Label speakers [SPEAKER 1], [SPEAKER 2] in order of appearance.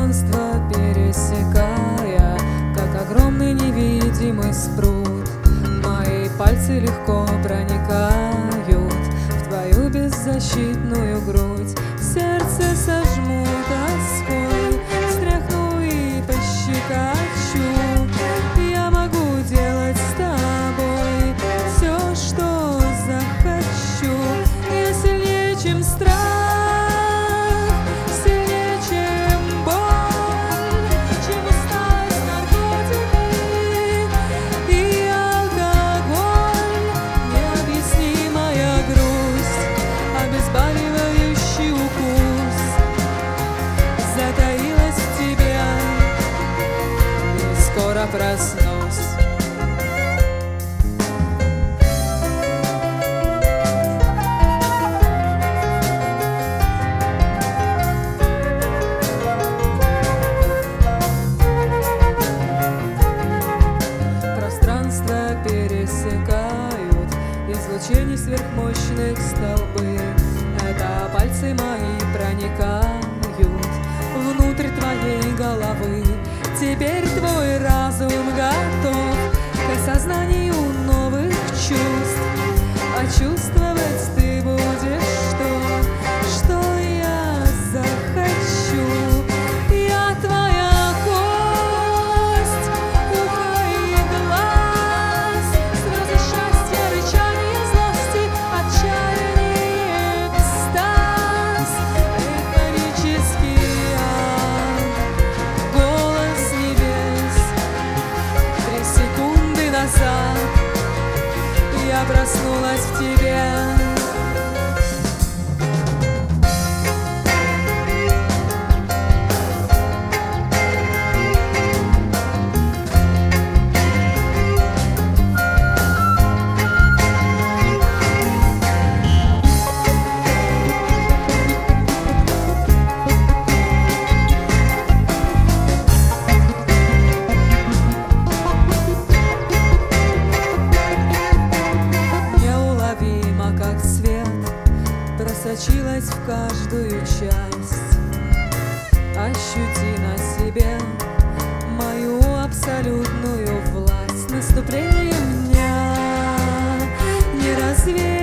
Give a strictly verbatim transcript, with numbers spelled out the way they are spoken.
[SPEAKER 1] пространство пересекая, как огромный невидимый спрут. Мои пальцы легко проникают в твою беззащитную грудь. Сердце сожму тоской, встряхну и пощекочу. Я могу делать с тобой все, что захочу. Я сильнее, чем страх, сильнее, чем боль, чем усталость, наркотики и алкоголь. Необъяснимая грусть, обезболивающий укус затаилась в тебе, и скоро проснусь. Пространство пересекают излучений сверхмощных столбы. Это пальцы мои проникают внутрь твоей головы. Теперь твой разум готов к осознанию новых чувств. А чувствовать ты будешь то, что я захочу. Я твоя кость, ухо и глаз, слезы счастья, рычание злости, отчаяние, экстаз, эйфорический ад, голос небес. Три секунды назад я проснулась в тебе. Неуловимо, как свет, просочилась в каждую часть. Ощути на себе мою абсолютную власть. Наступлением дня не развеять